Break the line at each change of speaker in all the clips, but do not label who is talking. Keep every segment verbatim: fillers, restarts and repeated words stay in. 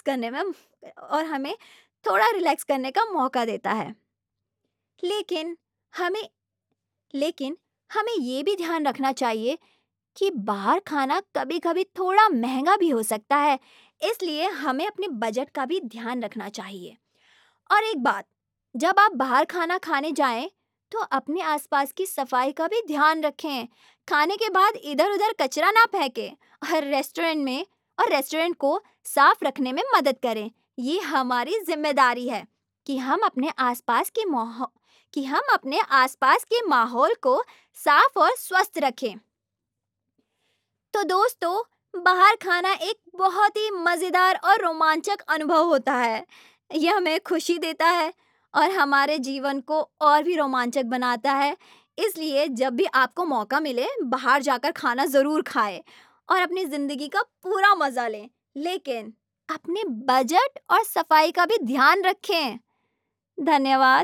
करने में और हमें थोड़ा रिलैक्स करने का मौका देता है। लेकिन हमें लेकिन हमें ये भी ध्यान रखना चाहिए कि बाहर खाना कभी-कभी थोड़ा महंगा भी हो सकता है, इसलिए हमें अपने बजट का भी ध्यान रखना चाहिए। और एक बात, जब आप बाहर खाना खाने जाएं, तो अपने आसपास की सफाई का भी ध्यान रखें। खाने के बाद इधर-उधर कचरा ना फेंकें और रेस्टोरेंट में और रेस्टोरेंट को साफ रखने में मदद करें। ये हमारी जिम्मेदारी है कि हम अपने आसपास के माहौल कि हम अपने आसपास के माहौल को साफ और स्वस्थ रखें। तो दोस्तों, बाहर खाना एक बहुत ही मज़ेदार और रोमांचक अनुभव होता है। यह हमें खुशी देता है और हमारे जीवन को और भी रोमांचक बनाता है। इसलिए जब भी आपको मौका मिले, बाहर जाकर खाना ज़रूर खाएं और अपनी ज़िंदगी का पूरा मज़ा लें। लेकिन अपने बजट और सफाई का भी ध्यान रखें। धन्यवाद।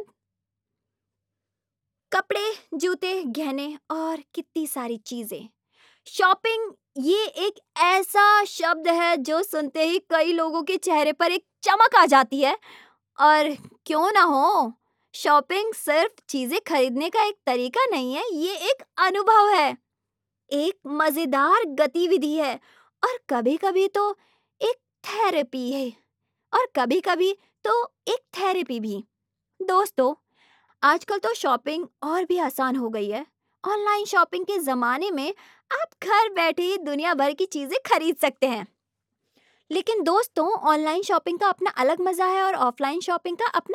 कपड़े, जूते, गहने और कितनी सारी चीज़ें। शॉपिंग ये एक ऐसा शब्द है जो सुनते ही कई लोगों के चेहरे पर एक चमक आ जाती है। और क्यों ना हो, शॉपिंग सिर्फ चीजें खरीदने का एक तरीका नहीं है, ये एक अनुभव है, एक मजेदार गतिविधि है और कभी-कभी तो एक थेरेपी है और कभी-कभी तो एक थेरेपी भी। दोस्तों, आजकल तो शॉपिंग और भी आसान हो गई है। ऑनलाइन शॉपिंग के ज़माने में आप घर बैठे ही दुनिया भर की चीज़ें खरीद सकते हैं। लेकिन दोस्तों, ऑनलाइन शॉपिंग का अपना अलग मज़ा है और ऑफलाइन शॉपिंग का अपना